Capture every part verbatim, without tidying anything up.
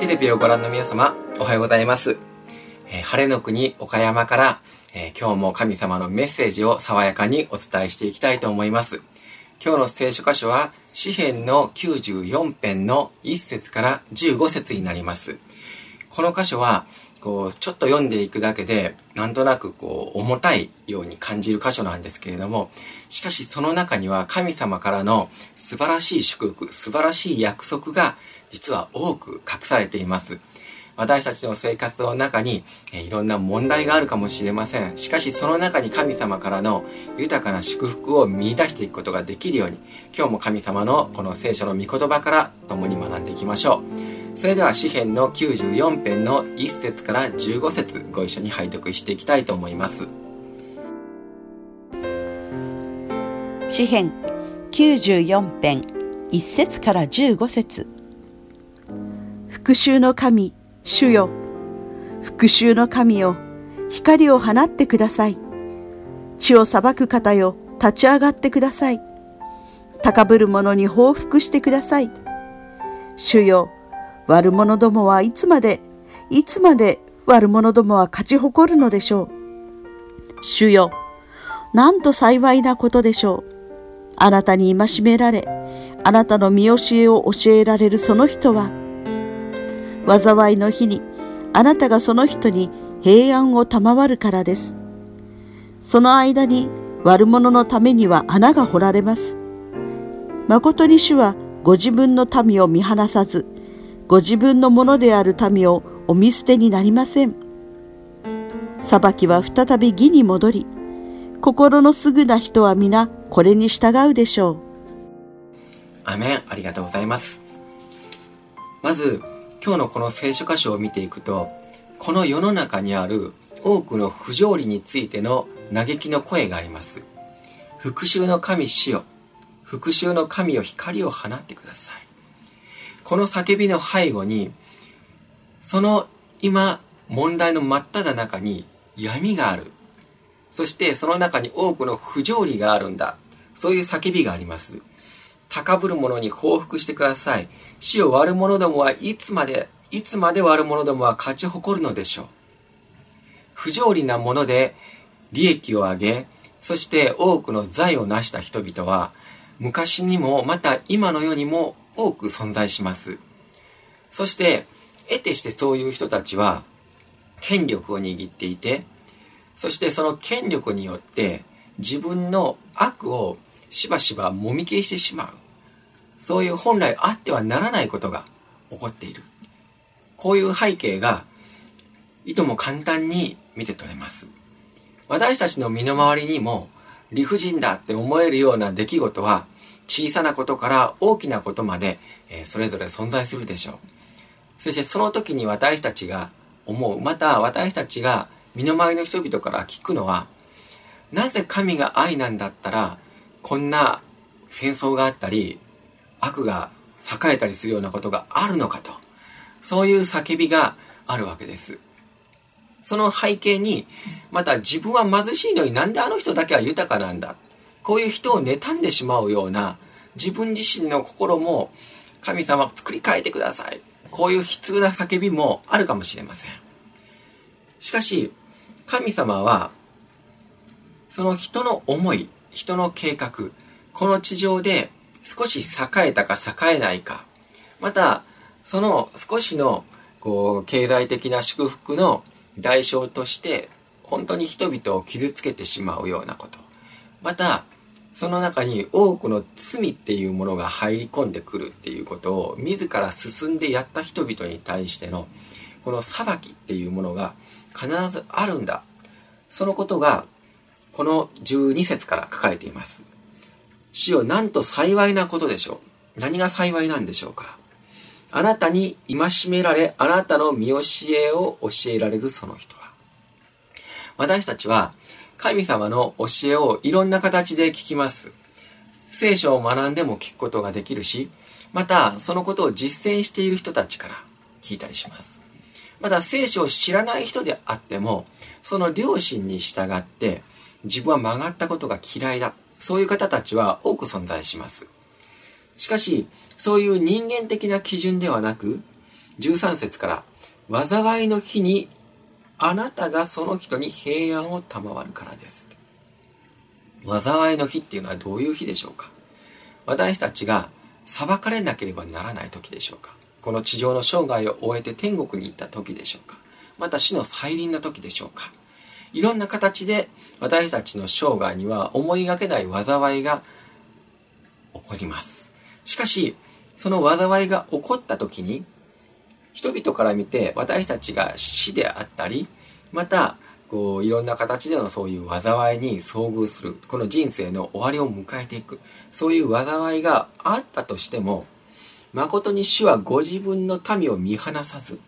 テレビをご覧の皆様、おはようございます。えー、晴れの国岡山から、えー、今日も神様のメッセージを爽やかにお伝えしていきたいと思います。今日の聖書箇所は詩編のきゅうじゅうよん編のいっ節からじゅうご節になります。この箇所はこうちょっと読んでいくだけでなんとなくこう重たいように感じる箇所なんですけれども、しかしその中には神様からの素晴らしい祝福、素晴らしい約束が実は多く隠されています。私たちの生活の中にいろんな問題があるかもしれません。しかしその中に神様からの豊かな祝福を見出していくことができるように、今日も神様のこの聖書の御言葉から共に学んでいきましょう。それでは詩編のきゅうじゅうよん編のいっ節からじゅうご節ご一緒に拝読していきたいと思います。 詩編きゅうじゅうよん編いっ節からじゅうご節。復讐の神、主よ、復讐の神よ、光を放ってください。地を裁く方よ、立ち上がってください。高ぶる者に報復してください。主よ、悪者どもはいつまで、いつまで悪者どもは勝ち誇るのでしょう。主よ、なんと幸いなことでしょう。あなたに戒められ、あなたの見教えを教えられるその人は、災いの日にあなたがその人に平安を賜るからです。その間に悪者のためには穴が掘られます。誠に主はご自分の民を見放さず、ご自分のものである民をお見捨てになりません。裁きは再び義に戻り、心のすぐな人は皆これに従うでしょう。 アメン。ありがとうございます。まず今日のこの聖書箇所を見ていくと、この世の中にある多くの不条理についての嘆きの声があります。復讐の神主よ、復讐の神よ、光を放ってください。この叫びの背後に、その今問題の真っ只中に闇がある。そしてその中に多くの不条理があるんだ。そういう叫びがあります。高ぶる者に報復してください。死を悪者どもはいつまで、いつまで悪者どもは勝ち誇るのでしょう。不条理なもので利益を上げ、そして多くの財を成した人々は、昔にもまた今の世にも多く存在します。そして、得てしてそういう人たちは、権力を握っていて、そしてその権力によって自分の悪をしばしばもみ消してしまう。そういう本来あってはならないことが起こっている。こういう背景がいとも簡単に見て取れます。私たちの身の回りにも理不尽だって思えるような出来事は、小さなことから大きなことまで、えー、それぞれ存在するでしょう。そしてその時に私たちが思う、また私たちが身の回りの人々から聞くのは、なぜ神が愛なんだったらこんな戦争があったり悪が栄えたりするようなことがあるのかと、そういう叫びがあるわけです。その背景に、また自分は貧しいのになんであの人だけは豊かなんだ、こういう人を妬んでしまうような自分自身の心も神様作り変えてください、こういう悲痛な叫びもあるかもしれません。しかし神様はその人の思い、人の計画、この地上で少し栄えたか栄えないか、またその少しのこう経済的な祝福の代償として本当に人々を傷つけてしまうようなこと、またその中に多くの罪っていうものが入り込んでくるっていうことを自ら進んでやった人々に対してのこの裁きっていうものが必ずあるんだ。そのことがこのじゅうに節から書かれています。主よ、なんと幸いなことでしょう。何が幸いなんでしょうか。あなたに戒められ、あなたの見教えを教えられるその人は。私たちは神様の教えをいろんな形で聞きます。聖書を学んでも聞くことができるし、またそのことを実践している人たちから聞いたりします。また聖書を知らない人であっても、その良心に従って自分は曲がったことが嫌いだ、そういう方たちは多く存在します。しかしそういう人間的な基準ではなく、 じゅうさん節から、災いの日にあなたがその人に平安を賜るからです。災いの日っていうのはどういう日でしょうか。私たちが裁かれなければならない時でしょうか。この地上の生涯を終えて天国に行った時でしょうか。また死の再臨の時でしょうか。いろんな形で私たちの生涯には思いがけない災いが起こります。しかし、その災いが起こった時に、人々から見て私たちが死であったり、またこういろんな形でのそういう災いに遭遇する、この人生の終わりを迎えていく、そういう災いがあったとしても、誠に主はご自分の民を見放さず、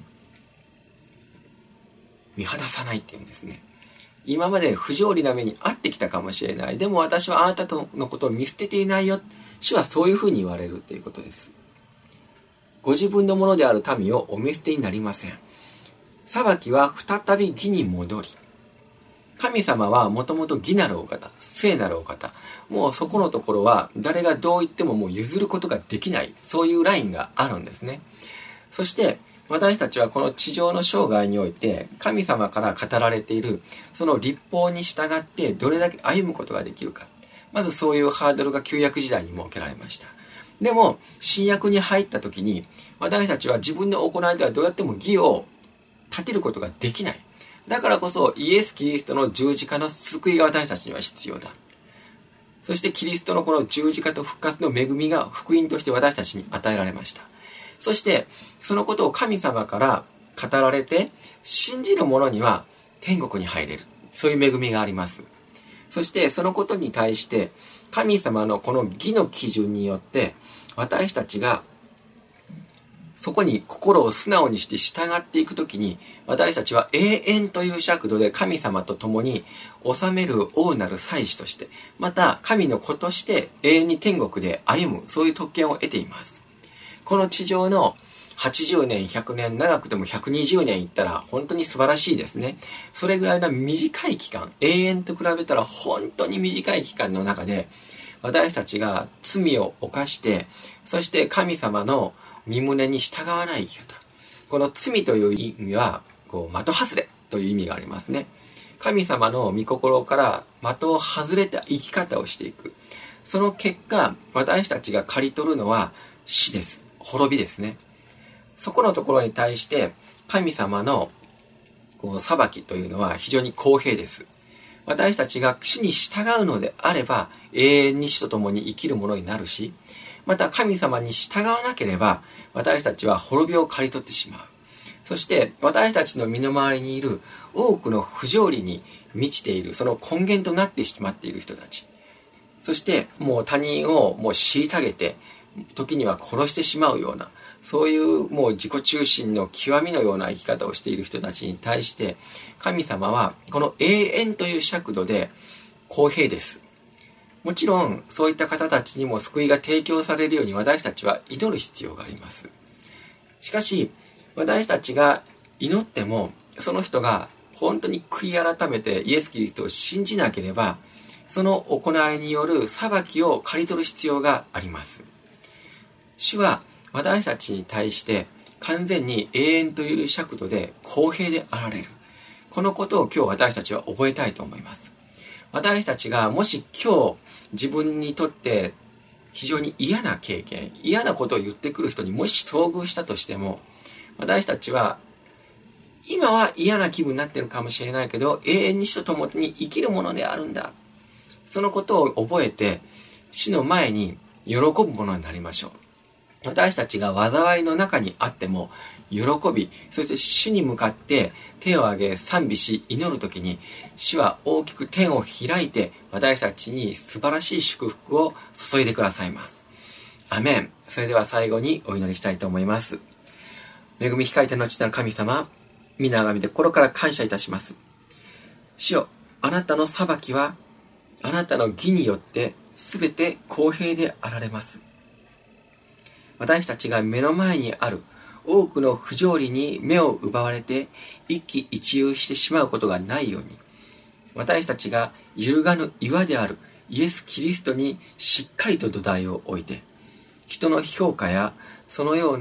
見放さないっていうんですね。今まで不条理な目に遭ってきたかもしれない。でも私はあなたのことを見捨てていないよ。主はそういうふうに言われるということです。ご自分のものである民をお見捨てになりません。裁きは再び義に戻り、神様はもともと義なるお方、聖なるお方、もうそこのところは誰がどう言ってももう譲ることができない、そういうラインがあるんですね。そして私たちはこの地上の生涯において神様から語られているその律法に従ってどれだけ歩むことができるか、まずそういうハードルが旧約時代に設けられました。でも新約に入った時に私たちは自分の行いではどうやっても義を立てることができない。だからこそイエス・キリストの十字架の救いが私たちには必要だ。そしてキリストのこの十字架と復活の恵みが福音として私たちに与えられました。そしてそのことを神様から語られて信じる者には天国に入れる、そういう恵みがあります。そしてそのことに対して神様のこの義の基準によって私たちがそこに心を素直にして従っていくときに、私たちは永遠という尺度で神様と共に治める王なる祭司として、また神の子として永遠に天国で歩む、そういう特権を得ています。この地上のはちじゅうねん、ひゃくねん、長くてもひゃくにじゅうねんいったら本当に素晴らしいですね。それぐらいの短い期間、永遠と比べたら本当に短い期間の中で、私たちが罪を犯して、そして神様の身旨に従わない生き方。この罪という意味は、こう的外れという意味がありますね。神様の御心から的を外れた生き方をしていく。その結果、私たちが刈り取るのは死です。滅びですね。そこのところに対して神様のこう裁きというのは非常に公平です。私たちが主に従うのであれば永遠に主と共に生きるものになるし、また神様に従わなければ私たちは滅びを刈り取ってしまう。そして私たちの身の回りにいる多くの不条理に満ちている、その根源となってしまっている人たち、そしてもう他人をもう虐げて時には殺してしまうような、そういうもう自己中心の極みのような生き方をしている人たちに対して神様はこの永遠という尺度で公平です。もちろんそういった方たちにも救いが提供されるように私たちは祈る必要があります。しかし私たちが祈ってもその人が本当に悔い改めてイエス・キリストを信じなければ、その行いによる裁きを刈り取る必要があります。主は私たちに対して完全に永遠という尺度で公平であられる。このことを今日私たちは覚えたいと思います。私たちがもし今日自分にとって非常に嫌な経験、嫌なことを言ってくる人にもし遭遇したとしても、私たちは今は嫌な気分になっているかもしれないけど、永遠に主と共に生きるものであるんだ。そのことを覚えて死の前に喜ぶものになりましょう。私たちが災いの中にあっても喜び、そして主に向かって手を挙げ賛美し祈るときに、主は大きく天を開いて私たちに素晴らしい祝福を注いでくださいます。アメン。それでは最後にお祈りしたいと思います。恵み控えての父なる神様、皆あがみで心から感謝いたします。主よ、あなたの裁きはあなたの義によってすべて公平であられます。私たちが目の前にある多くの不条理に目を奪われて一喜一憂してしまうことがないように、私たちが揺るがぬ岩であるイエス・キリストにしっかりと土台を置いて、人の評価やそのような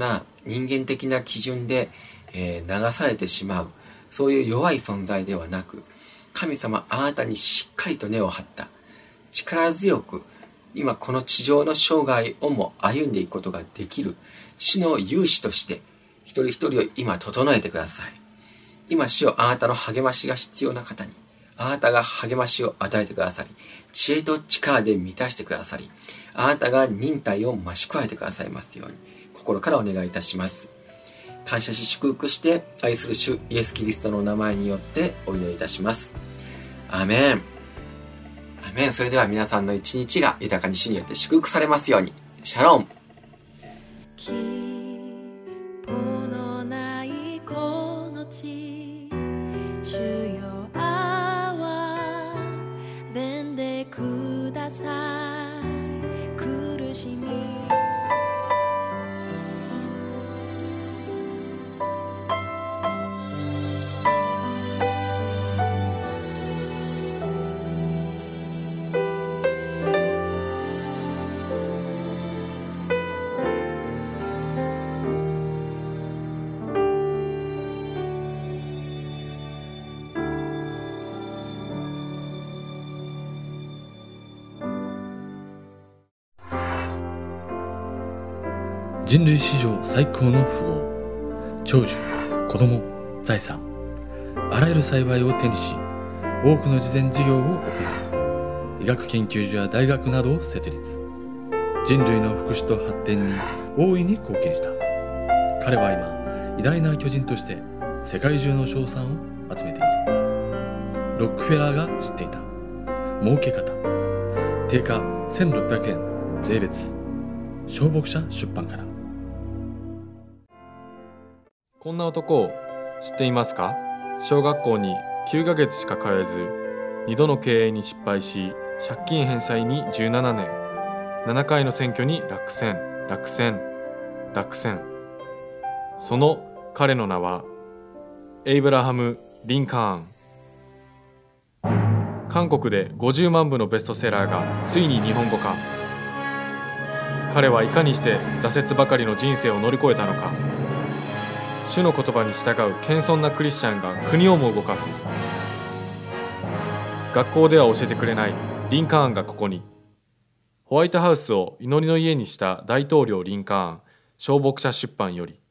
人間的な基準で、えー、流されてしまう、そういう弱い存在ではなく、神様あなたにしっかりと根を張った力強く今この地上の生涯をも歩んでいくことができる主の勇士として一人一人を今整えてください。今主よ、あなたの励ましが必要な方にあなたが励ましを与えてくださり、知恵と力で満たしてくださり、あなたが忍耐を増し加えてくださいますように心からお願いいたします。感謝し祝福して愛する主イエスキリストの名前によってお祈りいたします。アーメン。アーメン。それでは皆さんの一日が豊かに主によって祝福されますように。シャロン。 希望のないこの地、主よ憐れんでください。苦しみ人類史上最高の富豪、長寿、子供、財産、あらゆる幸いを手にし、多くの慈善事業を行い、医学研究所や大学などを設立。人類の福祉と発展に大いに貢献した。彼は今、偉大な巨人として世界中の称賛を集めている。ロックフェラーが知っていた儲け方。定価せんろっぴゃくえん税別。小牧者出版から。 こんな男を知っていますか？小学校にきゅうかげつしか通えず、にどの経営に失敗し、借金返済にじゅうななねん、ななかいの選挙に落選、落選、落選。その彼の名はエイブラハム・リンカーン。韓国でごじゅうまんぶのベストセラーがついに日本語化。彼はいかにして挫折ばかりの人生を乗り越えたのか。主の言葉に従う謙遜なクリスチャンが国をも動かす。学校では教えてくれないリンカーンがここに。ホワイトハウスを祈りの家にした大統領リンカーン、小牧者出版より。